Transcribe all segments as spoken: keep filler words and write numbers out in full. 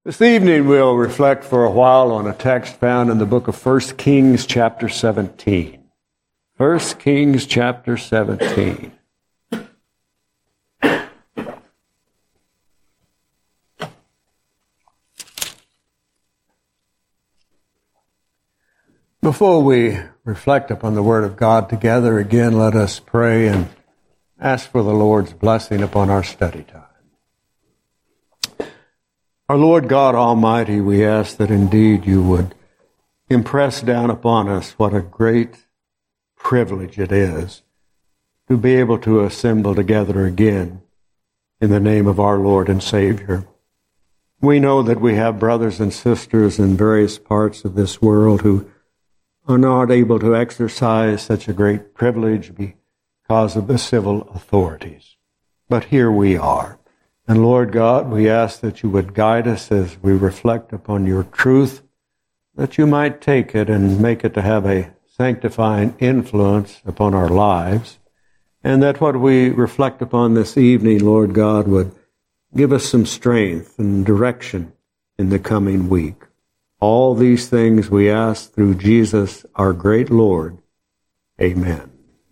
This evening we'll reflect for a while on a text found in the book of First Kings chapter seventeen. First Kings chapter seventeen. Before we reflect upon the Word of God together again, let us pray and ask for the Lord's blessing upon our study time. Our Lord God Almighty, we ask that indeed you would impress down upon us what a great privilege it is to be able to assemble together again in the name of our Lord and Savior. We know that we have brothers and sisters in various parts of this world who are not able to exercise such a great privilege because of the civil authorities. But here we are. And Lord God, we ask that you would guide us as we reflect upon your truth, that you might take it and make it to have a sanctifying influence upon our lives, and that what we reflect upon this evening, Lord God, would give us some strength and direction in the coming week. All these things we ask through Jesus, our great Lord. Amen.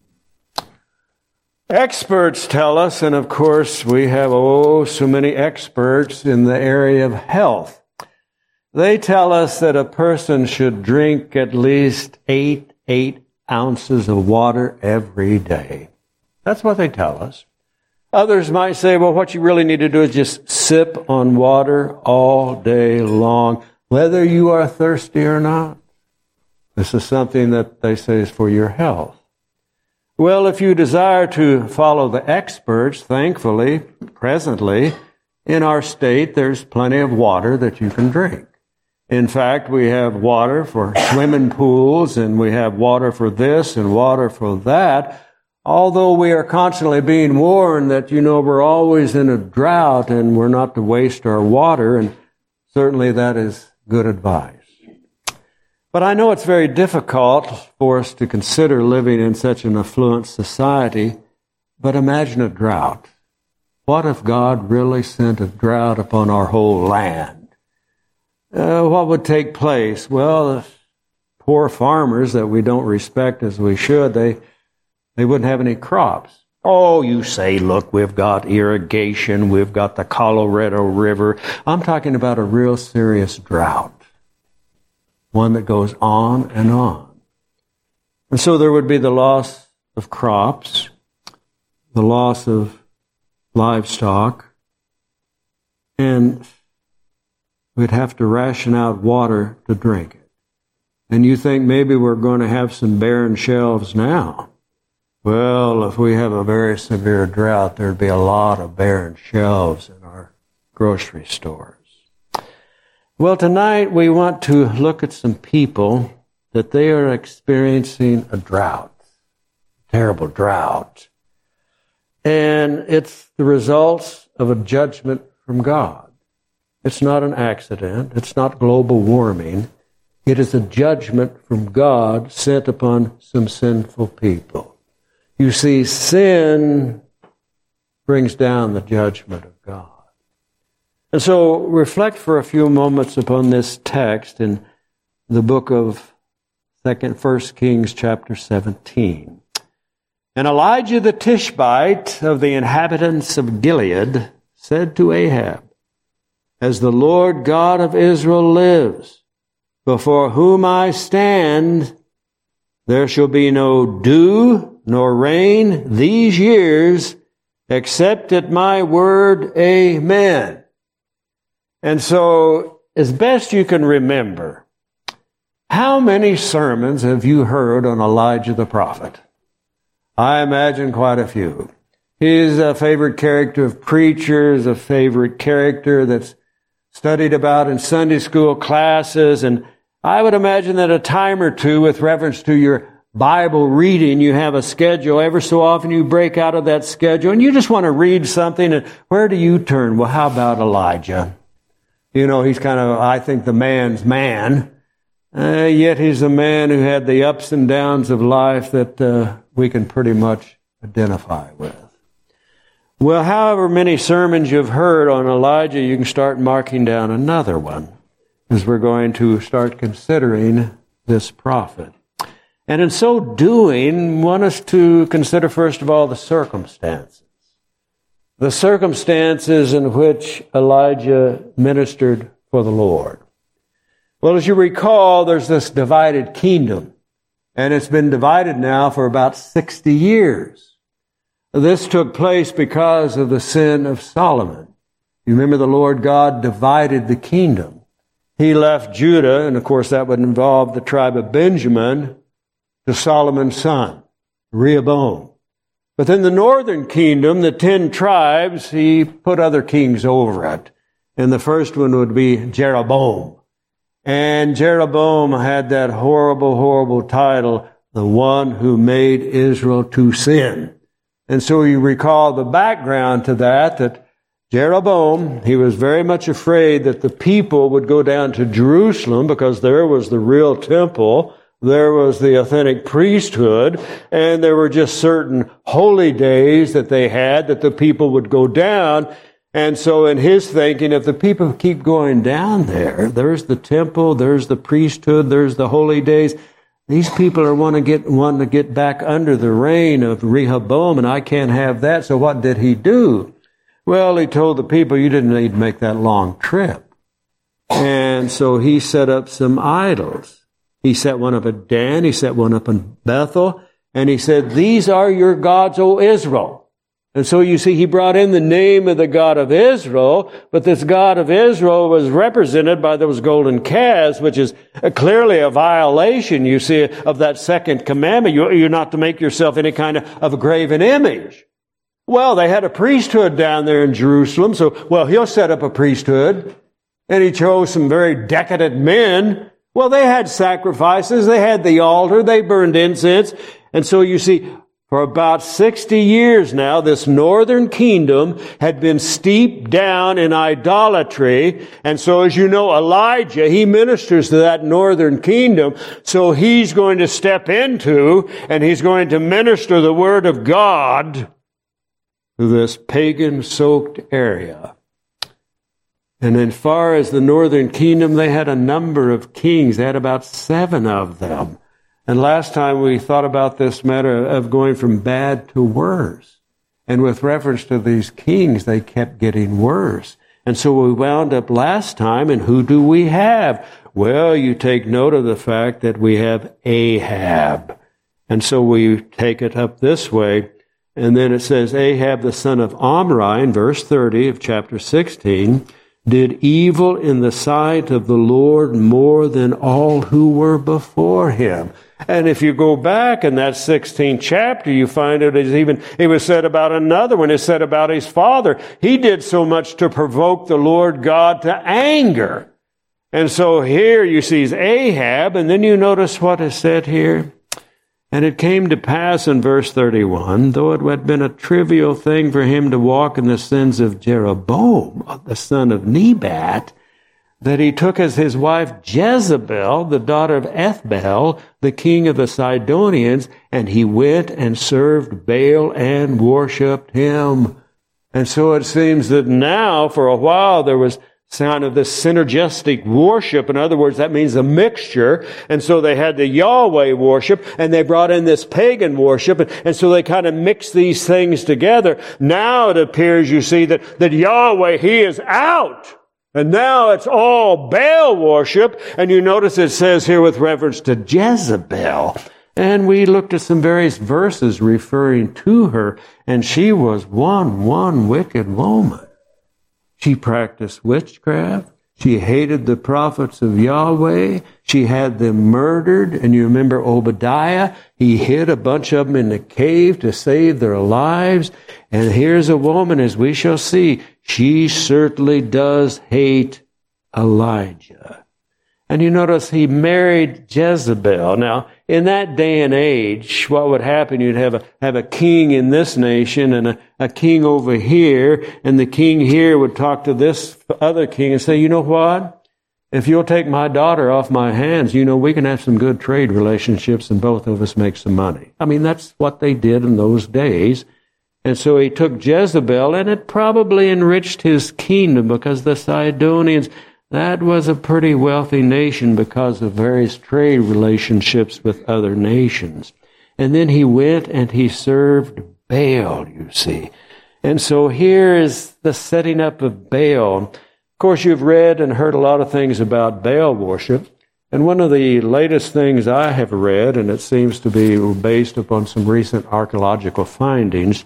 Experts tell us, and of course we have, oh, so many experts in the area of health. They tell us that a person should drink at least eight, eight ounces of water every day. That's what they tell us. Others might say, well, what you really need to do is just sip on water all day long, whether you are thirsty or not. This is something that they say is for your health. Well, if you desire to follow the experts, thankfully, presently, in our state, there's plenty of water that you can drink. In fact, we have water for swimming pools, and we have water for this and water for that, although we are constantly being warned that, you know, we're always in a drought and we're not to waste our water, and certainly that is good advice. But I know it's very difficult for us to consider living in such an affluent society, but imagine a drought. What if God really sent a drought upon our whole land? Uh, what would take place? Well, the poor farmers that we don't respect as we should, they, they wouldn't have any crops. Oh, you say, look, we've got irrigation, we've got the Colorado River. I'm talking about a real serious drought. One that goes on and on. And so there would be the loss of crops, the loss of livestock, and we'd have to ration out water to drink it. And you think maybe we're going to have some barren shelves now. Well, if we have a very severe drought, there'd be a lot of barren shelves in our grocery stores. Well, tonight we want to look at some people that they are experiencing a drought, a terrible drought. And it's the results of a judgment from God. It's not an accident. It's not global warming. It is a judgment from God sent upon some sinful people. You see, sin brings down the judgment of God. And so reflect for a few moments upon this text in the book of Second, First Kings chapter seventeen. And Elijah the Tishbite of the inhabitants of Gilead said to Ahab, as the Lord God of Israel lives, before whom I stand, there shall be no dew nor rain these years, except at my word, amen. And so, as best you can remember, how many sermons have you heard on Elijah the prophet? I imagine quite a few. He's a favorite character of preachers, a favorite character that's studied about in Sunday school classes, and I would imagine that a time or two with reference to your Bible reading, you have a schedule. Ever so often you break out of that schedule and you just want to read something, and where do you turn? Well, how about Elijah? You know, he's kind of, I think, the man's man. Uh, yet he's a man who had the ups and downs of life that uh, we can pretty much identify with. Well, however many sermons you've heard on Elijah, you can start marking down another one, as we're going to start considering this prophet. And in so doing, want us to consider, first of all, the circumstances. The circumstances in which Elijah ministered for the Lord. Well, as you recall, there's this divided kingdom, and it's been divided now for about sixty years. This took place because of the sin of Solomon. You remember the Lord God divided the kingdom. He left Judah, and of course that would involve the tribe of Benjamin, to Solomon's son, Rehoboam. But then the northern kingdom, the ten tribes, he put other kings over it. And the first one would be Jeroboam. And Jeroboam had that horrible, horrible title, the one who made Israel to sin. And so you recall the background to that, that Jeroboam, he was very much afraid that the people would go down to Jerusalem because there was the real temple, there was the authentic priesthood, and there were just certain holy days that they had that the people would go down. And so in his thinking, if the people keep going down there, there's the temple, there's the priesthood, there's the holy days. These people are want to get wanting to get back under the reign of Rehoboam, and I can't have that. So what did he do? Well, he told the people, you didn't need to make that long trip. And so he set up some idols. He set one up at Dan, he set one up in Bethel, and he said, these are your gods, O Israel. And so you see, he brought in the name of the God of Israel, but this God of Israel was represented by those golden calves, which is clearly a violation, you see, of that second commandment. You're not to make yourself any kind of a graven image. Well, they had a priesthood down there in Jerusalem, so, well, he'll set up a priesthood. And he chose some very decadent men. Well, they had sacrifices, they had the altar, they burned incense. And so you see, for about sixty years now, this northern kingdom had been steeped down in idolatry. And so, as you know, Elijah, he ministers to that northern kingdom. So he's going to step into, and he's going to minister the word of God to this pagan-soaked area. And as far as the northern kingdom, they had a number of kings. They had about seven of them. And last time we thought about this matter of going from bad to worse. And with reference to these kings, they kept getting worse. And so we wound up last time, and who do we have? Well, you take note of the fact that we have Ahab. And so we take it up this way. And then it says, Ahab, the son of Omri, in verse thirty of chapter sixteen, did evil in the sight of the Lord more than all who were before him. And if you go back in that sixteenth chapter, you find it is even, it was said about another one. It said about his father. He did so much to provoke the Lord God to anger. And so here you see Ahab, and then you notice what is said here. And it came to pass in verse thirty-one, though it had been a trivial thing for him to walk in the sins of Jeroboam, the son of Nebat, that he took as his wife Jezebel, the daughter of Ethbaal, the king of the Sidonians, and he went and served Baal and worshipped him. And so it seems that now, for a while, there was kind of this synergistic worship. In other words, that means a mixture. And so they had the Yahweh worship, and they brought in this pagan worship, and, and so they kind of mixed these things together. Now it appears, you see, that, that Yahweh, he is out. And now it's all Baal worship. And you notice it says here with reference to Jezebel. And we looked at some various verses referring to her, and she was one, one wicked woman. She practiced witchcraft. She hated the prophets of Yahweh. She had them murdered. And you remember Obadiah? He hid a bunch of them in the cave to save their lives. And here's a woman, as we shall see, she certainly does hate Elijah. And you notice he married Jezebel. Now, in that day and age, what would happen? You'd have a, have a king in this nation and a, a king over here, and the king here would talk to this other king and say, you know what? If you'll take my daughter off my hands, you know, we can have some good trade relationships and both of us make some money. I mean, that's what they did in those days. And so he took Jezebel, and it probably enriched his kingdom, because the Sidonians, that was a pretty wealthy nation because of various trade relationships with other nations. And then he went and he served Baal, you see. And so here is the setting up of Baal. Of course, you've read and heard a lot of things about Baal worship. And one of the latest things I have read, and it seems to be based upon some recent archaeological findings,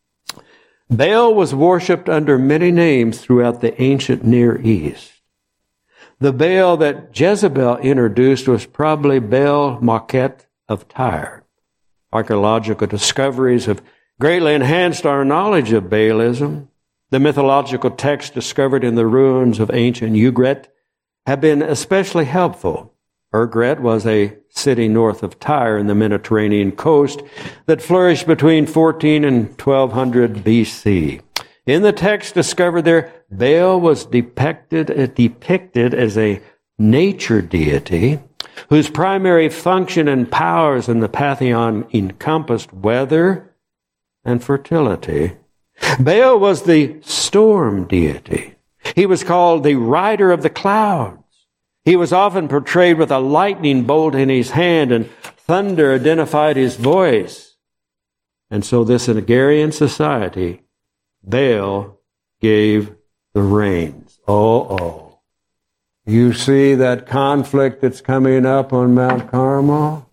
Baal was worshipped under many names throughout the ancient Near East. The Baal that Jezebel introduced was probably Baal Maqet of Tyre. Archaeological discoveries have greatly enhanced our knowledge of Baalism. The mythological texts discovered in the ruins of ancient Ugret have been especially helpful. Ugret was a city north of Tyre in the Mediterranean coast that flourished between fourteen and twelve hundred B C. In the text discovered there, Baal was depicted, uh, depicted as a nature deity whose primary function and powers in the pantheon encompassed weather and fertility. Baal was the storm deity. He was called the rider of the clouds. He was often portrayed with a lightning bolt in his hand, and thunder identified his voice. And so this agrarian society, Baal gave the rains. Oh, oh. You see that conflict that's coming up on Mount Carmel?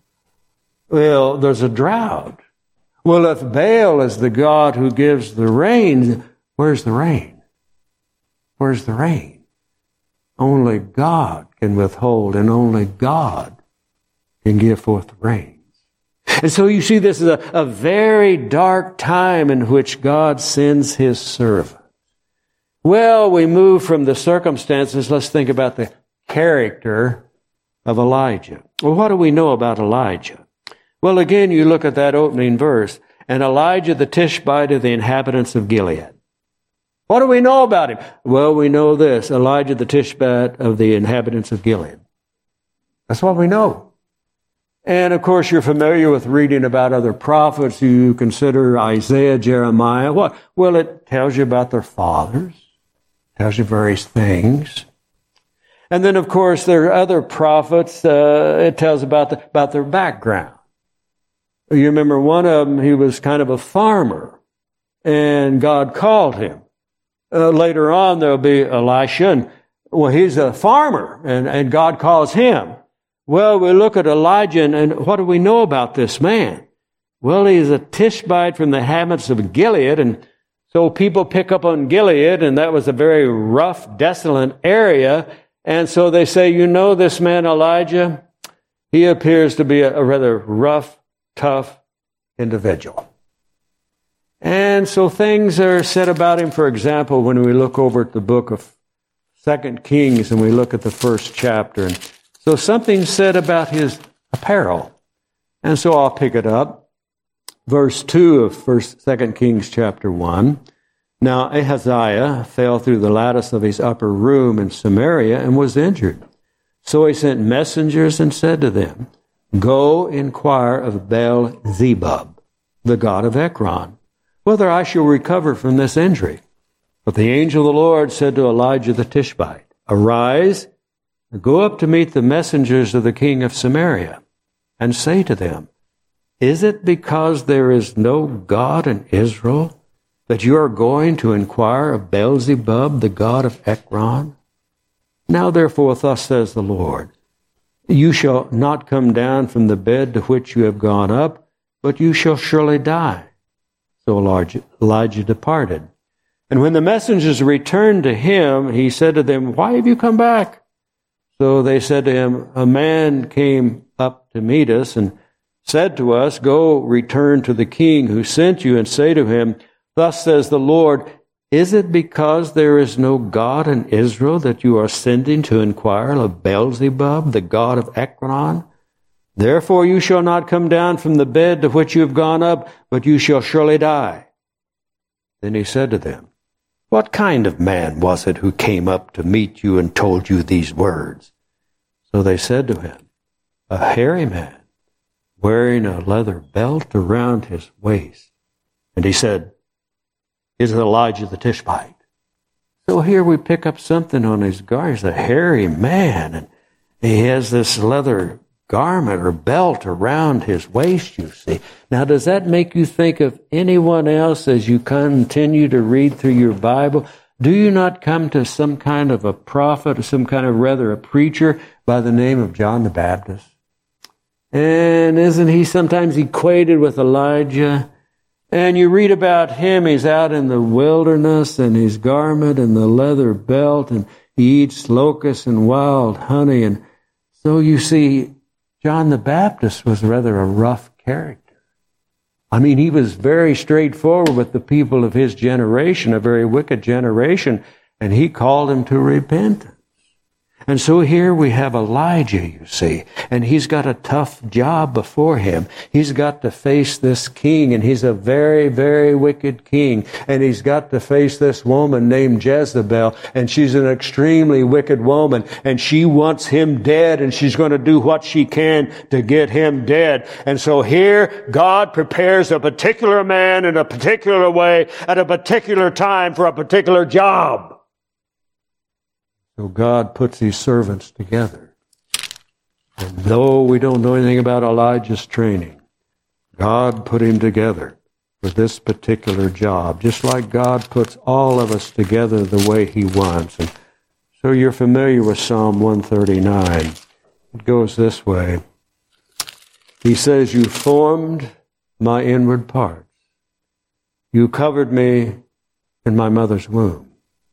Well, there's a drought. Well, if Baal is the God who gives the rain, where's the rain? Where's the rain? Only God can withhold, and only God can give forth rains. And so you see, this is a, a very dark time in which God sends his servant. Well, we move from the circumstances. Let's think about the character of Elijah. Well, what do we know about Elijah? Well, again, you look at that opening verse, and Elijah the Tishbite of the inhabitants of Gilead. What do we know about him? Well, we know this, Elijah the Tishbite of the inhabitants of Gilead. That's what we know. And of course, you're familiar with reading about other prophets. You consider Isaiah, Jeremiah. What? Well, it tells you about their fathers, tells you various things. And then, of course, there are other prophets. Uh, it tells about the, about their background. You remember one of them, he was kind of a farmer, and God called him. Uh, later on, there'll be Elisha, and well, he's a farmer, and, and God calls him. Well, we look at Elijah, and, and what do we know about this man? Well, he's a Tishbite from the inhabitants of Gilead, and so people pick up on Gilead, and that was a very rough, desolate area, and so they say, you know, this man Elijah, he appears to be a, a rather rough, tough individual. And so things are said about him. For example, when we look over at the book of Second Kings and we look at the first chapter. And so something's said about his apparel. And so I'll pick it up. Verse two of First, Second Kings chapter one. Now Ahaziah fell through the lattice of his upper room in Samaria and was injured. So he sent messengers and said to them, go inquire of Baal-zebub, the god of Ekron, whether I shall recover from this injury. But the angel of the Lord said to Elijah the Tishbite, arise, go up to meet the messengers of the king of Samaria, and say to them, is it because there is no God in Israel that you are going to inquire of Baal-zebub, the god of Ekron? Now therefore, thus says the Lord, you shall not come down from the bed to which you have gone up, but you shall surely die. So Elijah, Elijah departed. And when the messengers returned to him, he said to them, why have you come back? So they said to him, a man came up to meet us and said to us, go return to the king who sent you and say to him, thus says the Lord, is it because there is no God in Israel that you are sending to inquire of Baal-zebub, the god of Ekron? Therefore you shall not come down from the bed to which you have gone up, but you shall surely die. Then he said to them, what kind of man was it who came up to meet you and told you these words? So they said to him, a hairy man, wearing a leather belt around his waist. And he said, is Elijah the Tishbite. So here we pick up something on his garment. He's a hairy man, and he has this leather garment or belt around his waist, you see. Now, does that make you think of anyone else as you continue to read through your Bible? Do you not come to some kind of a prophet or some kind of, rather, a preacher by the name of John the Baptist? And isn't he sometimes equated with Elijah? And you read about him, he's out in the wilderness and his garment and the leather belt, and he eats locusts and wild honey. And so you see, John the Baptist was rather a rough character. I mean, he was very straightforward with the people of his generation, a very wicked generation, and he called them to repentance. And so here we have Elijah, you see, and he's got a tough job before him. He's got to face this king, and he's a very, very wicked king. And he's got to face this woman named Jezebel, and she's an extremely wicked woman, and she wants him dead, and she's going to do what she can to get him dead. And so here, God prepares a particular man in a particular way at a particular time for a particular job. So God puts these servants together. And though we don't know anything about Elijah's training, God put him together for this particular job, just like God puts all of us together the way he wants. And so you're familiar with Psalm one thirty-nine. It goes this way. He says, "You formed my inward parts. You covered me in my mother's womb.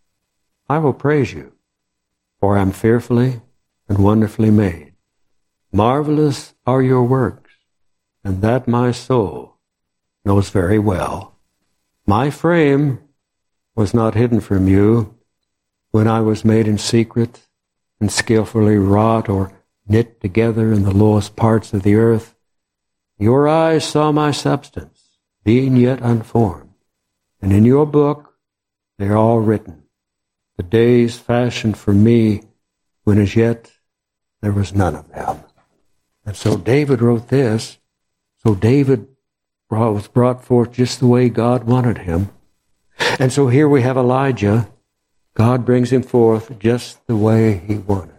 I will praise you. For I am fearfully and wonderfully made. Marvelous are your works, and that my soul knows very well. My frame was not hidden from you when I was made in secret and skillfully wrought or knit together in the lowest parts of the earth. Your eyes saw my substance, being yet unformed, and in your book they are all written. The days fashioned for me, when as yet there was none of them." And so David wrote this. So David was brought forth just the way God wanted him. And so here we have Elijah. God brings him forth just the way he wanted.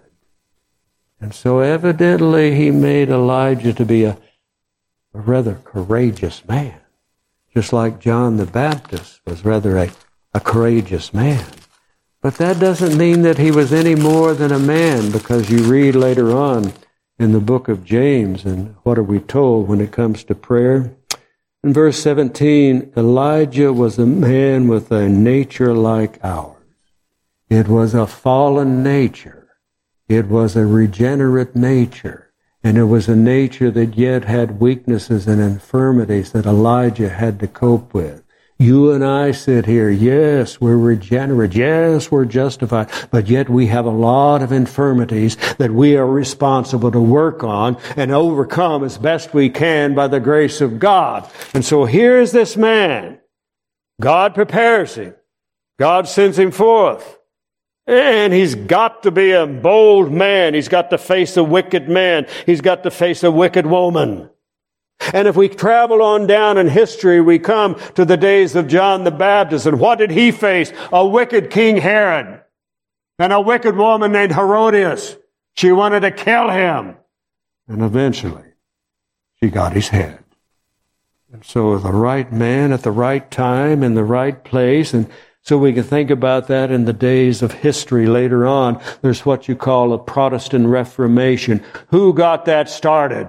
And so evidently he made Elijah to be a, a rather courageous man. Just like John the Baptist was rather a, a courageous man. But that doesn't mean that he was any more than a man, because you read later on in the book of James, and what are we told when it comes to prayer? In verse seventeen, Elijah was a man with a nature like ours. It was a fallen nature. It was a regenerate nature. And it was a nature that yet had weaknesses and infirmities that Elijah had to cope with. You and I sit here, yes, we're regenerate, yes, we're justified, but yet we have a lot of infirmities that we are responsible to work on and overcome as best we can by the grace of God. And so here's this man. God prepares him. God sends him forth. And he's got to be a bold man. He's got to face a wicked man. He's got to face a wicked woman. And if we travel on down in history, we come to the days of John the Baptist. And what did he face? A wicked King Herod and a wicked woman named Herodias. She wanted to kill him. And eventually, she got his head. And so the right man at the right time in the right place. And so we can think about that in the days of history later on. There's what you call a Protestant Reformation. Who got that started?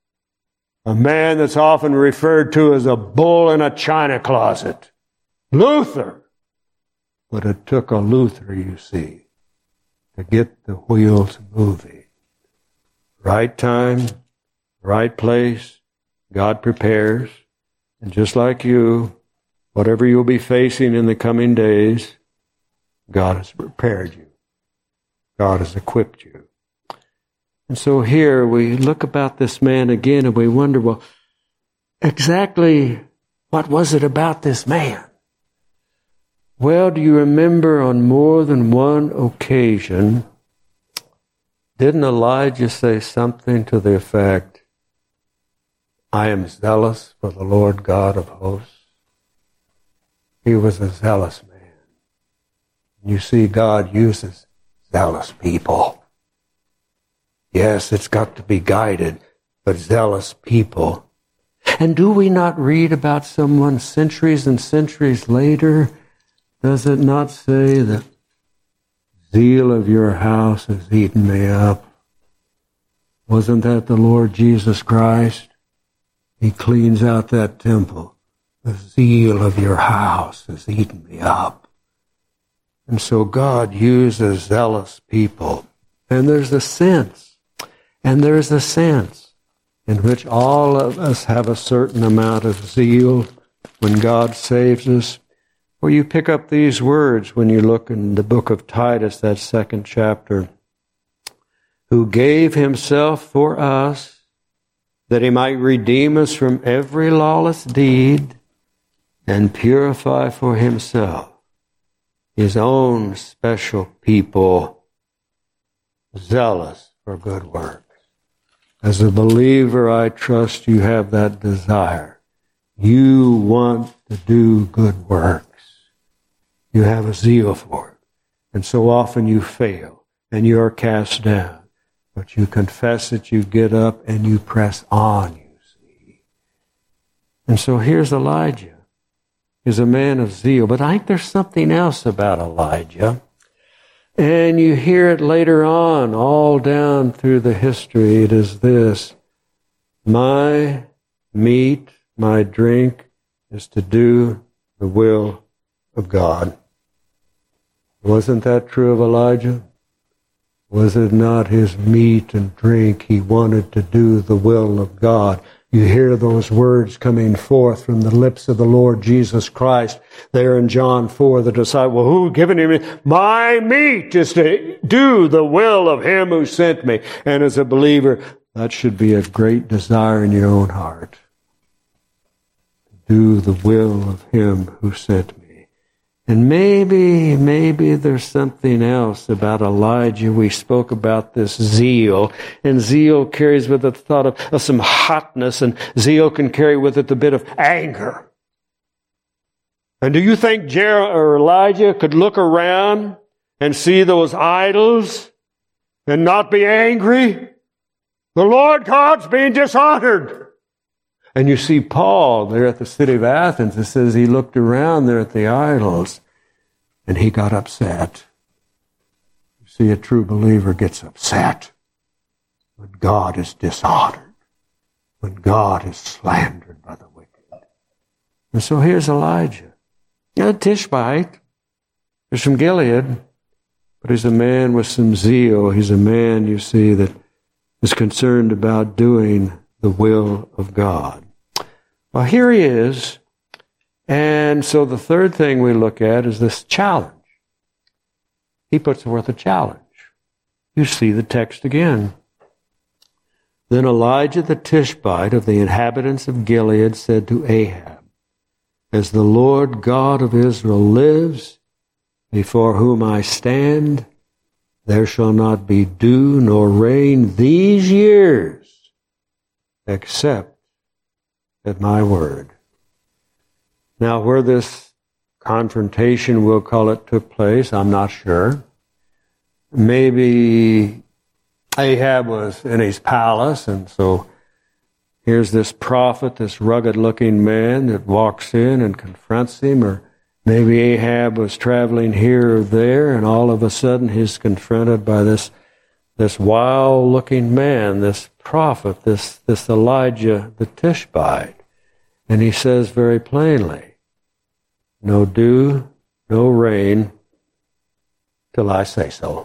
A man that's often referred to as a bull in a china closet. Luther. But it took a Luther, you see, to get the wheels moving. Right time, right place, God prepares. And just like you, whatever you'll be facing in the coming days, God has prepared you. God has equipped you. And so here we look about this man again and we wonder, well, exactly what was it about this man? Well, do you remember on more than one occasion, didn't Elijah say something to the effect, I am zealous for the Lord God of hosts? He was a zealous man. You see, God uses zealous people. Yes, it's got to be guided, but zealous people. And do we not read about someone centuries and centuries later? Does it not say that zeal of your house has eaten me up? Wasn't that the Lord Jesus Christ? He cleans out that temple. The zeal of your house has eaten me up. And so God uses zealous people. And there's a sense, and there's a sense in which all of us have a certain amount of zeal when God saves us. Well, you pick up these words when you look in the book of Titus, that second chapter. Who gave himself for us, that he might redeem us from every lawless deed and purify for himself his own special people, zealous for good works. As a believer, I trust you have that desire. You want to do good works. You have a zeal for it. And so often you fail and you are cast down. But you confess it, you get up, and you press on, you see. And so here's Elijah. He's a man of zeal. But I think there's something else about Elijah. And you hear it later on, all down through the history. It is this: my meat, my drink is to do the will of God. Wasn't that true of Elijah? Was it not his meat and drink? He wanted to do the will of God. You hear those words coming forth from the lips of the Lord Jesus Christ. There in John four, the disciple, who given him, my meat is to do the will of him who sent me. And as a believer, that should be a great desire in your own heart. Do the will of him who sent me. And maybe, maybe there's something else about Elijah. We spoke about this zeal, and zeal carries with it the thought of, of some hotness, and zeal can carry with it the bit of anger. And do you think Jer- or Elijah could look around and see those idols and not be angry? The Lord God's being dishonored. And you see Paul there at the city of Athens. It says he looked around there at the idols and he got upset. You see, a true believer gets upset when God is dishonored, when God is slandered by the wicked. And so here's Elijah. A Tishbite. He's from Gilead. But he's a man with some zeal. He's a man, you see, that is concerned about doing the will of God. Well, here he is. And so the third thing we look at is this challenge. He puts forth a challenge. You see the text again. Then Elijah the Tishbite of the inhabitants of Gilead said to Ahab, as the Lord God of Israel lives, before whom I stand, there shall not be dew nor rain these years, except at my word. Now, where this confrontation, we'll call it, took place, I'm not sure. Maybe Ahab was in his palace, and so here's this prophet, this rugged-looking man that walks in and confronts him, or maybe Ahab was traveling here or there, and all of a sudden he's confronted by this this wild-looking man, this prophet, this, this Elijah the Tishbite. And he says very plainly, no dew, no rain, till I say so.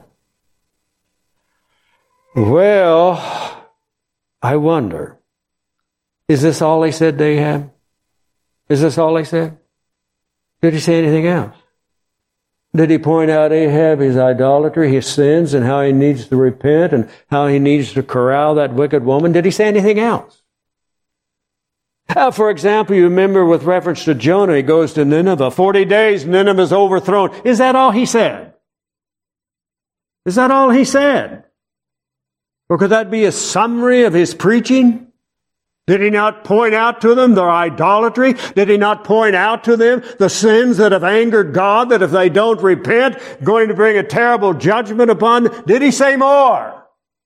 Well, I wonder, is this all he said to Ahab? Is this all he said? Did he say anything else? Did he point out Ahab, his idolatry, his sins, and how he needs to repent, and how he needs to corral that wicked woman? Did he say anything else? Uh, for example, you remember with reference to Jonah, he goes to Nineveh. Forty days, Nineveh is overthrown. Is that all he said? Is that all he said? Or could that be a summary of his preaching? Did he not point out to them their idolatry? Did he not point out to them the sins that have angered God, that if they don't repent, going to bring a terrible judgment upon them? Did he say more?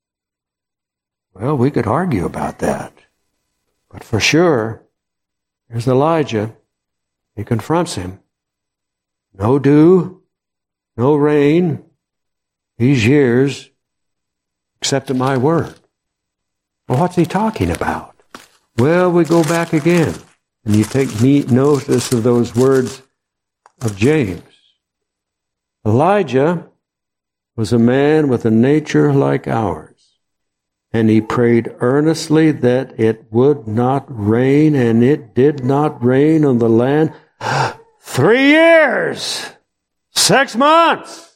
Well, we could argue about that. But for sure, here's Elijah. He confronts him. No dew, no rain, these years, except at my word. Well, what's he talking about? Well, we go back again, and you take neat notice of those words of James. Elijah was a man with a nature like ours, and he prayed earnestly that it would not rain, and it did not rain on the land three years, six months.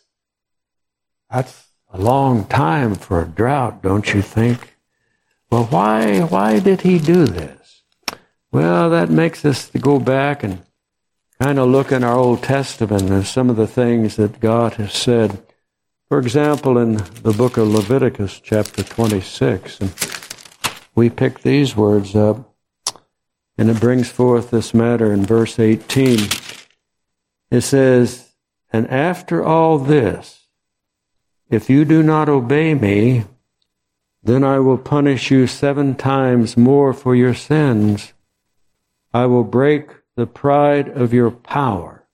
That's a long time for a drought, don't you think? Well, why, why did he do this? Well, that makes us go back and kind of look in our Old Testament and some of the things that God has said. For example, in the book of Leviticus, chapter twenty-six, and we pick these words up, and it brings forth this matter in verse eighteen. It says, "And after all this, if you do not obey me, then I will punish you seven times more for your sins. I will break the pride of your power.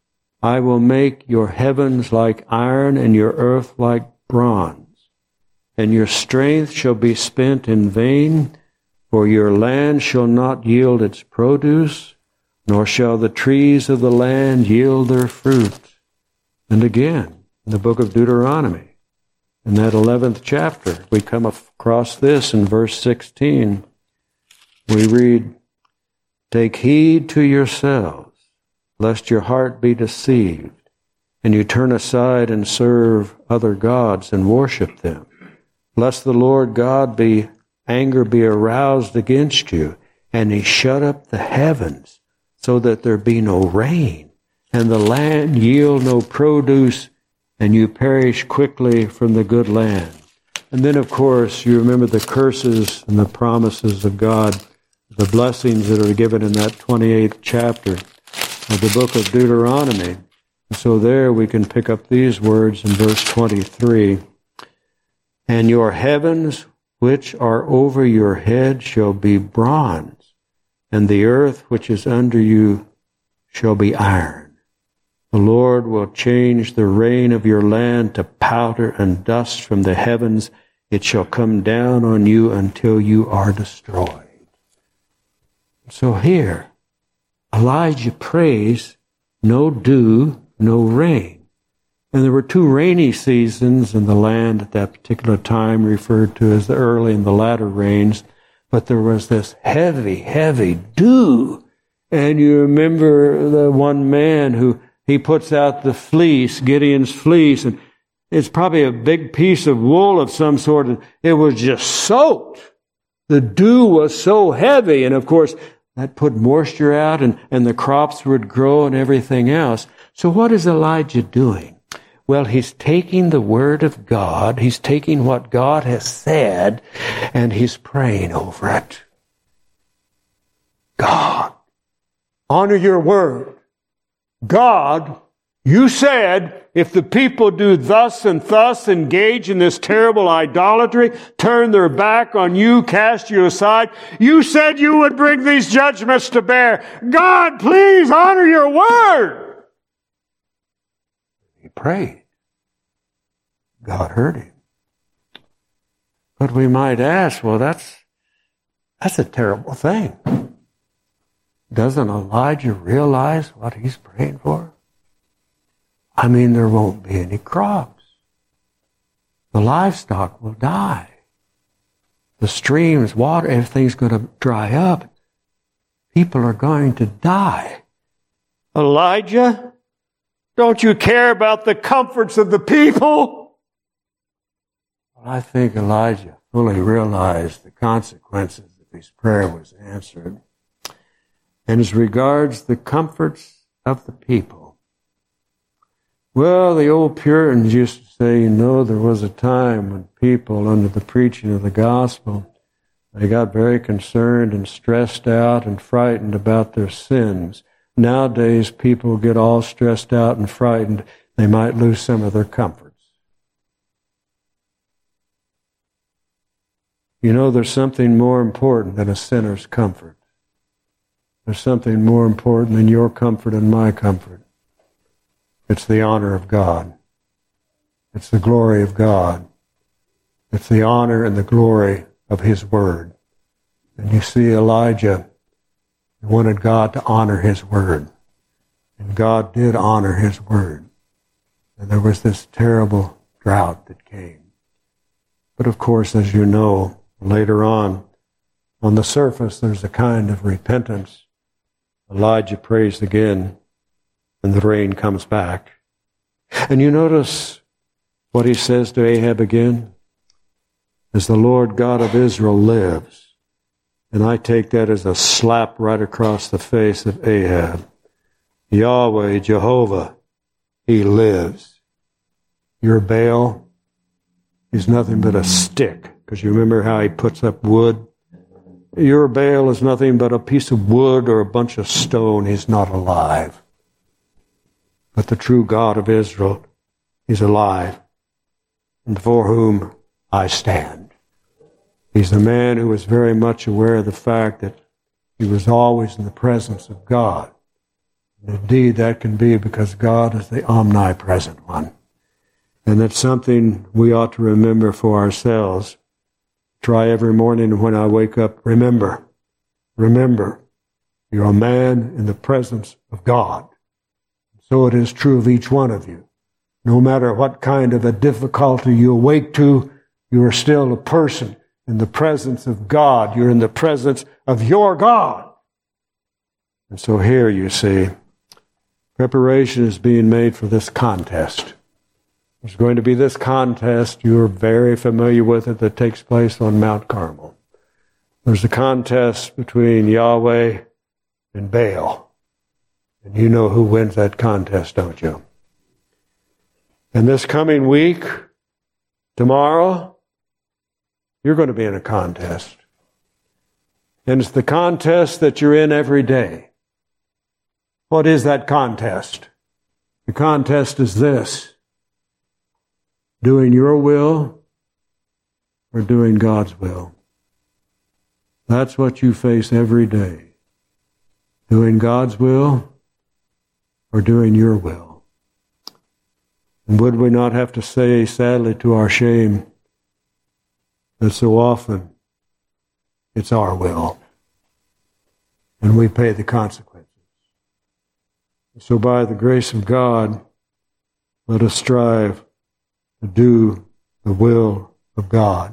I will make your heavens like iron and your earth like bronze. And your strength shall be spent in vain, for your land shall not yield its produce, nor shall the trees of the land yield their fruit." And again, in the book of Deuteronomy, in that eleventh chapter, we come across this in verse sixteen. We read, "Take heed to yourselves, lest your heart be deceived, and you turn aside and serve other gods and worship them. Lest the Lord God be anger be aroused against you, and he shut up the heavens, so that there be no rain, and the land yield no produce, and you perish quickly from the good land." And then, of course, you remember the curses and the promises of God, the blessings that are given in that twenty-eighth chapter of the book of Deuteronomy. And so there we can pick up these words in verse twenty-three. "And your heavens which are over your head shall be bronze, and the earth which is under you shall be iron. The Lord will change the rain of your land to powder and dust from the heavens. It shall come down on you until you are destroyed." So here, Elijah prays, no dew, no rain. And there were two rainy seasons in the land at that particular time, referred to as the early and the latter rains. But there was this heavy, heavy dew. And you remember the one man who he puts out the fleece, Gideon's fleece, and it's probably a big piece of wool of some sort. It was just soaked. The dew was so heavy, and of course, that put moisture out, and, and the crops would grow and everything else. So what is Elijah doing? Well, he's taking the word of God, he's taking what God has said, and he's praying over it. God, honor your word. God, you said, if the people do thus and thus, engage in this terrible idolatry, turn their back on you, cast you aside, you said you would bring these judgments to bear. God, please honor your word. He prayed. God heard him. But we might ask, well, that's, that's a terrible thing. Doesn't Elijah realize what he's praying for? I mean, there won't be any crops. The livestock will die. The streams, water, everything's going to dry up. People are going to die. Elijah, don't you care about the comforts of the people? Well, I think Elijah fully realized the consequences if his prayer was answered. And as regards the comforts of the people, well, the old Puritans used to say, you know, there was a time when people, under the preaching of the gospel, They got very concerned and stressed out and frightened about their sins. Nowadays, people get all stressed out and frightened. They might lose some of their comforts. You know, there's something more important than a sinner's comfort. There's something more important than your comfort and my comfort. It's the honor of God. It's the glory of God. It's the honor and the glory of His Word. And you see, Elijah wanted God to honor His Word. And God did honor His Word. And there was this terrible drought that came. But of course, as you know, later on, on the surface, there's a kind of repentance. Elijah prays again, and the rain comes back. And you notice what he says to Ahab again? As the Lord God of Israel lives. And I take that as a slap right across the face of Ahab. Yahweh, Jehovah, He lives. Your Baal is nothing but a stick. Because you remember how he puts up wood? Your Baal is nothing but a piece of wood or a bunch of stone. He's not alive. But the true God of Israel is alive, and for whom I stand. He's a man who was very much aware of the fact that he was always in the presence of God. And indeed, that can be because God is the omnipresent one. And that's something we ought to remember for ourselves. Try every morning when I wake up, remember, remember, you're a man in the presence of God. So it is true of each one of you. No matter what kind of a difficulty you awake to, you are still a person in the presence of God. You're in the presence of your God. And so here you see, preparation is being made for this contest. There's going to be this contest, you're very familiar with it, that takes place on Mount Carmel. There's a contest between Yahweh and Baal. And you know who wins that contest, don't you? And this coming week, tomorrow, you're going to be in a contest. And it's the contest that you're in every day. What is that contest? The contest is this: doing your will or doing God's will. That's what you face every day. Doing God's will or doing your will. And would we not have to say, sadly to our shame, that so often it's our will, and we pay the consequences. So by the grace of God, let us strive to do the will of God,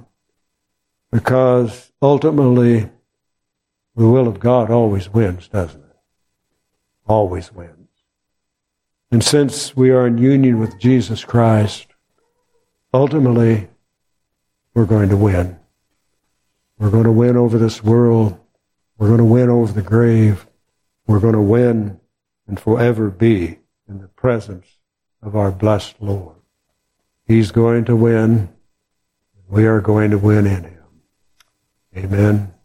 because ultimately the will of God always wins, doesn't it? Always wins. And since we are in union with Jesus Christ, ultimately we're going to win. We're going to win over this world. We're going to win over the grave. We're going to win and forever be in the presence of our blessed Lord. He's going to win. We are going to win in Him. Amen.